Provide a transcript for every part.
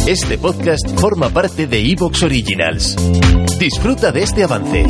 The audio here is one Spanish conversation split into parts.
Este podcast forma parte de Evox Originals. Disfruta de este avance.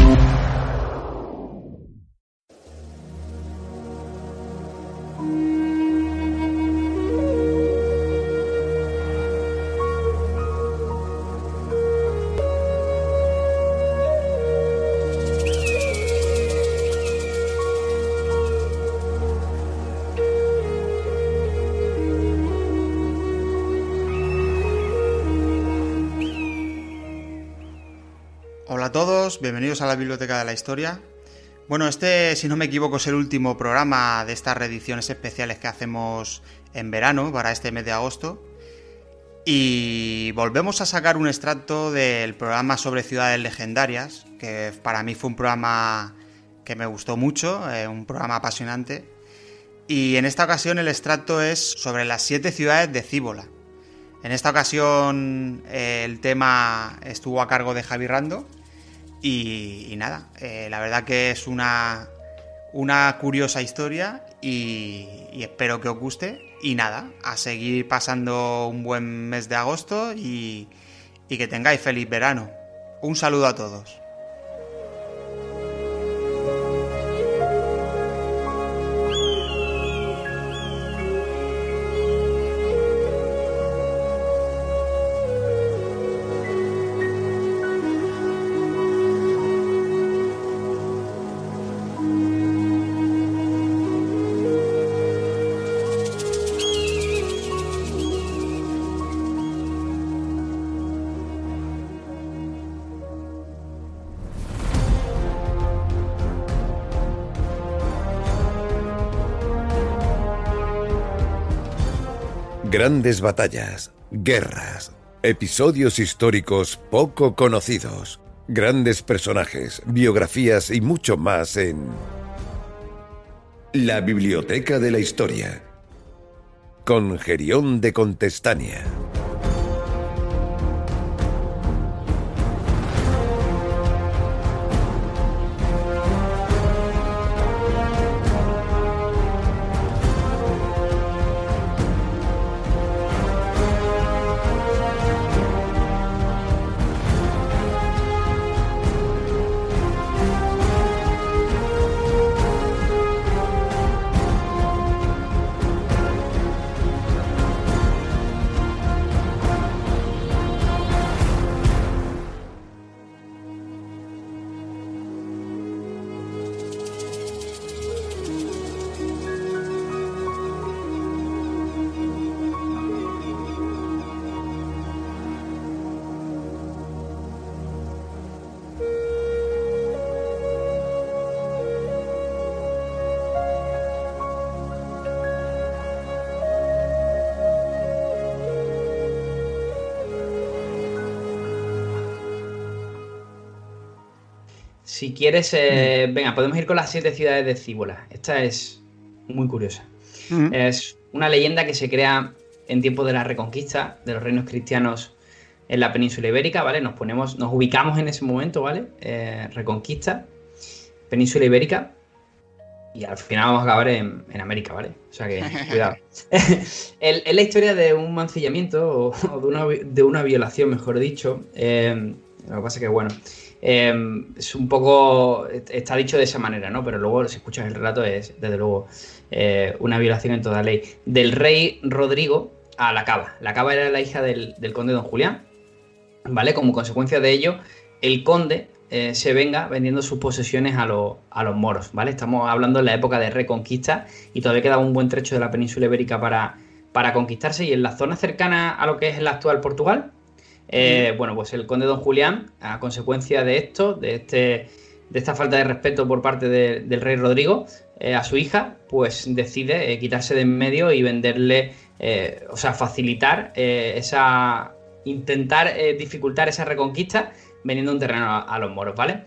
Hola a todos, bienvenidos a la Biblioteca de la Historia. Bueno, si no me equivoco, es el último programa de estas reediciones especiales que hacemos en verano, para este mes de agosto. Y volvemos a sacar un extracto del programa sobre ciudades legendarias, que para mí fue un programa que me gustó mucho, un programa apasionante. Y en esta ocasión el extracto es sobre las 7 ciudades de Cíbola. En esta ocasión el tema estuvo a cargo de Javi Rando y nada, la verdad que es una curiosa historia y espero que os guste. Y nada, a seguir pasando un buen mes de agosto y que tengáis feliz verano. Un saludo a todos. Grandes batallas, guerras, episodios históricos poco conocidos, grandes personajes, biografías y mucho más en La Biblioteca de la Historia, con Gerión de Contestania. Si quieres, venga, podemos ir con las 7 ciudades de Cíbola. Esta es muy curiosa. Es una leyenda que se crea en tiempos de la Reconquista de los reinos cristianos en la península ibérica, ¿vale? Nos ubicamos en ese momento, ¿vale? Reconquista, península ibérica, y al final vamos a acabar en América, ¿vale? O sea que, cuidado. Es la historia de un mancillamiento o de una violación, mejor dicho. Lo que pasa es que, bueno, es un poco, está dicho de esa manera, ¿no? Pero luego, si escuchas el relato, es desde luego una violación en toda ley. Del rey Rodrigo a la Cava. La Cava era la hija del conde Don Julián, ¿vale? Como consecuencia de ello, el conde se venga vendiendo sus posesiones a los moros, ¿vale? Estamos hablando en la época de Reconquista y todavía queda un buen trecho de la península ibérica para conquistarse, y en la zona cercana a lo que es el actual Portugal. Bueno, pues el conde Don Julián, a consecuencia de esto, de esta falta de respeto por parte del rey Rodrigo a su hija, pues decide quitarse de en medio y venderle, o sea, facilitar intentar dificultar esa reconquista vendiendo un terreno a los moros, ¿vale?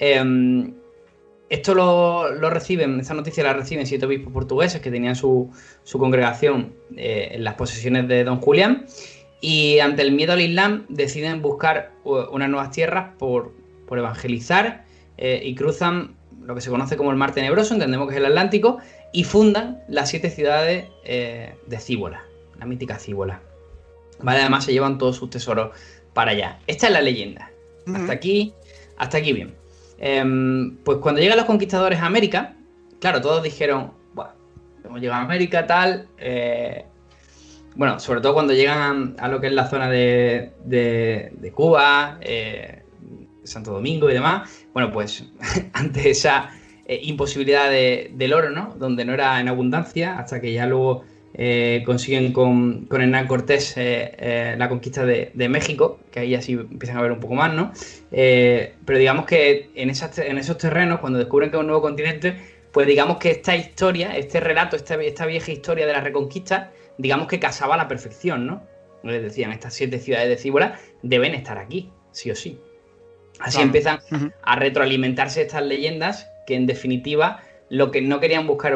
Esto esta noticia la reciben 7 obispos portugueses que tenían su congregación en las posesiones de Don Julián. Y ante el miedo al Islam deciden buscar unas nuevas tierras por evangelizar, y cruzan lo que se conoce como el Mar Tenebroso, entendemos que es el Atlántico, y fundan las 7 ciudades de Cíbola, la mítica Cíbola. ¿vale? Además se llevan todos sus tesoros para allá. Esta es la leyenda. Hasta aquí bien. Pues cuando llegan los conquistadores a América, claro, todos dijeron, bueno, hemos llegado a América, tal. Bueno, sobre todo cuando llegan a lo que es la zona de Cuba, Santo Domingo y demás. Bueno, pues ante esa imposibilidad del oro, ¿no? Donde no era en abundancia, hasta que ya luego consiguen con Hernán Cortés la conquista de México, que ahí así empiezan a ver un poco más, ¿no? Pero digamos que en esos terrenos, cuando descubren que es un nuevo continente, pues digamos que esta historia, este relato, esta vieja historia de la Reconquista, digamos que casaba a la perfección, ¿no? Les decían, estas 7 ciudades de Cíbola deben estar aquí, sí o sí. Así empiezan a retroalimentarse estas leyendas que, en definitiva, lo que no querían buscar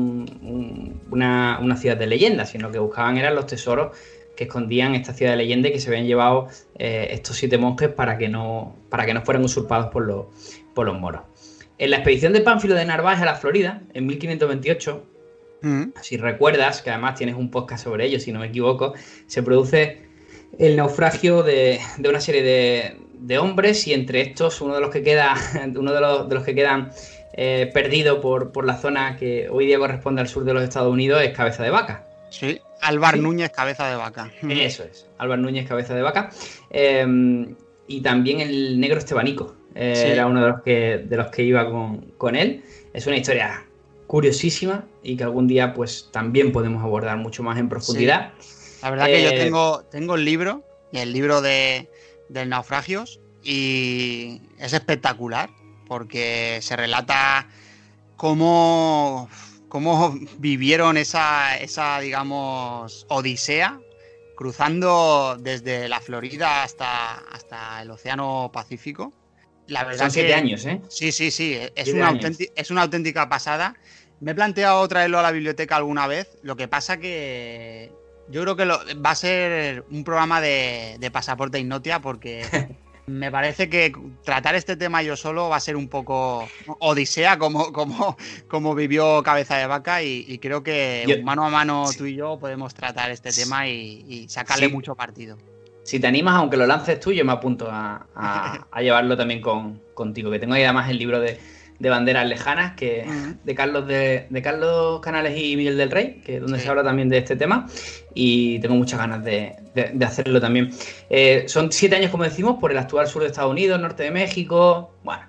una ciudad de leyenda, sino que buscaban eran los tesoros que escondían esta ciudad de leyenda y que se habían llevado estos 7 monjes para que no fueran usurpados por los moros. En la expedición de Pánfilo de Narváez a la Florida, en 1528, si recuerdas, que además tienes un podcast sobre ello, si no me equivoco, se produce el naufragio de una serie de hombres, y entre estos uno de los que quedan perdido por la zona que hoy día corresponde al sur de los Estados Unidos es Cabeza de Vaca. Sí, Álvar Núñez Cabeza de Vaca. Eso es, Álvar Núñez Cabeza de Vaca. Y también el Negro Estebanico. Era uno de los que iba con él. Es una historia curiosísima y que algún día pues también podemos abordar mucho más en profundidad. Sí. La verdad que yo tengo el libro del Naufragios, y es espectacular porque se relata cómo vivieron esa digamos, odisea, cruzando desde la Florida hasta el Océano Pacífico. La verdad son 7 años, ¿eh? Sí. Es una auténtica pasada. Me he planteado traerlo a la biblioteca alguna vez. Lo que pasa que yo creo que va a ser un programa de Pasaporte Ignotia, porque me parece que tratar este tema yo solo va a ser un poco odisea, como vivió Cabeza de Vaca, y creo que mano a mano tú y yo podemos tratar este tema y sacarle mucho partido. Si te animas, aunque lo lances tú, yo me apunto a llevarlo también contigo, que tengo ahí además el libro de Banderas Lejanas, que de Carlos Canales y Miguel del Rey, que es donde se habla también de este tema, y tengo muchas ganas de hacerlo también. Son 7 años, como decimos, por el actual sur de Estados Unidos, norte de México, bueno,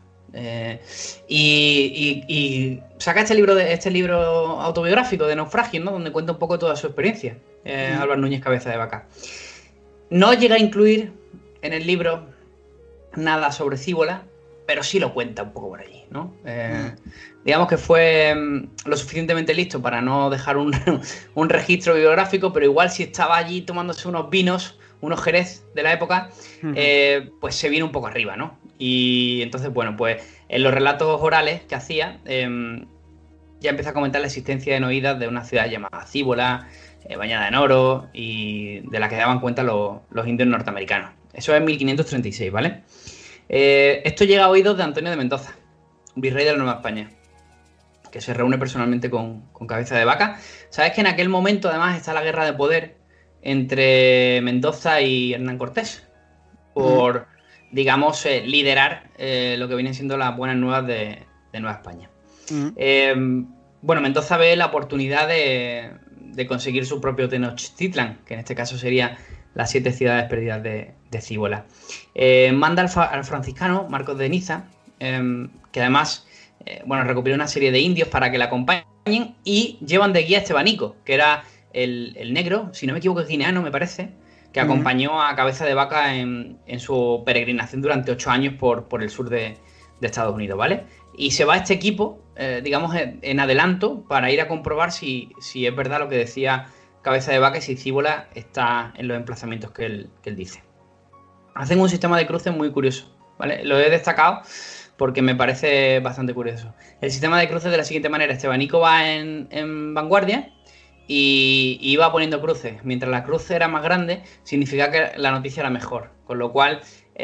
y saca este libro autobiográfico de Naufragio, ¿no? Donde cuenta un poco toda su experiencia, Álvar Núñez Cabeza de Vaca. No llega a incluir en el libro nada sobre Cíbola, pero sí lo cuenta un poco por allí, ¿no? Digamos que fue lo suficientemente listo para no dejar un registro bibliográfico, pero igual si estaba allí tomándose unos vinos, unos jerez de la época, pues se vino un poco arriba, ¿no? Y entonces, bueno, pues en los relatos orales que hacía, ya empieza a comentar la existencia en oídas de una ciudad llamada Cíbola, bañada en oro, y de la que daban cuenta los indios norteamericanos. Eso es en 1536, ¿vale? Esto llega a oídos de Antonio de Mendoza, virrey de la Nueva España, que se reúne personalmente con Cabeza de Vaca. Sabes que en aquel momento además está la guerra de poder entre Mendoza y Hernán Cortés por, digamos, liderar lo que vienen siendo las buenas nuevas de Nueva España. Bueno, Mendoza ve la oportunidad de conseguir su propio Tenochtitlan, que en este caso sería las 7 ciudades perdidas de Cíbola. Manda al franciscano Marcos de Niza, que además recopiló una serie de indios para que la acompañen, y llevan de guía a Estebanico, que era el negro, si no me equivoco, es guineano, me parece, que acompañó a Cabeza de Vaca en su peregrinación durante 8 años por el sur de Estados Unidos, ¿vale? Y se va este equipo, digamos, en adelanto, para ir a comprobar si es verdad lo que decía Cabeza de Vaca y si Cíbola está en los emplazamientos que él dice. Hacen un sistema de cruces muy curioso, ¿vale? Lo he destacado porque me parece bastante curioso. El sistema de cruces de la siguiente manera: Estebanico va en vanguardia y va poniendo cruces. Mientras la cruz era más grande, significa que la noticia era mejor. Con lo cual,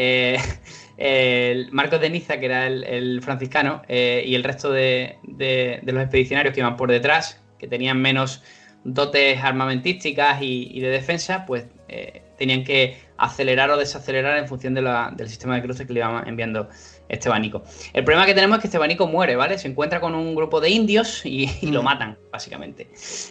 el Marcos de Niza, que era el franciscano, y el resto de los expedicionarios que iban por detrás, que tenían menos dotes armamentísticas y de defensa, pues tenían que acelerar o desacelerar en función del sistema de cruces que le iba enviando Estebanico. El problema que tenemos es que Estebanico muere, ¿vale? Se encuentra con un grupo de indios y lo matan, básicamente.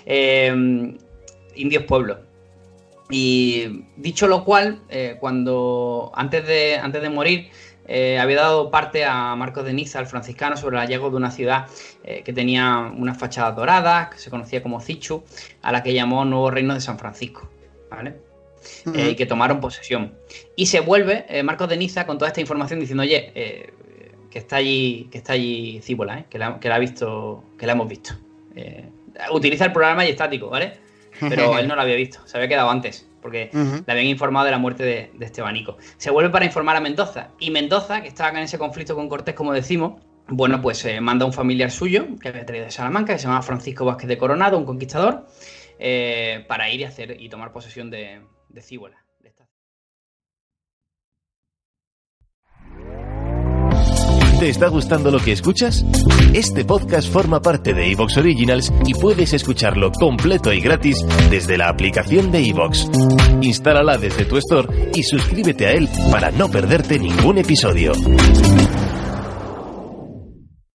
Indios pueblo. Y dicho lo cual, cuando antes de morir, había dado parte a Marcos de Niza, el franciscano, sobre el hallazgo de una ciudad que tenía unas fachadas doradas, que se conocía como Cichu, a la que llamó Nuevo Reino de San Francisco, ¿vale? Y que tomaron posesión. Y se vuelve Marcos de Niza con toda esta información diciendo, oye, que está allí Cíbola, que la hemos visto. Utiliza el programa y estático, ¿vale? Pero él no lo había visto, se había quedado antes, porque le habían informado de la muerte de Estebanico. Se vuelve para informar a Mendoza, y Mendoza, que estaba en ese conflicto con Cortés, como decimos, bueno, pues manda a un familiar suyo, que había traído de Salamanca, que se llamaba Francisco Vázquez de Coronado, un conquistador, para ir y tomar posesión de Cíbola. ¿Te está gustando lo que escuchas? Este podcast forma parte de Evox Originals y puedes escucharlo completo y gratis desde la aplicación de Evox. Instálala desde tu store y suscríbete a él para no perderte ningún episodio.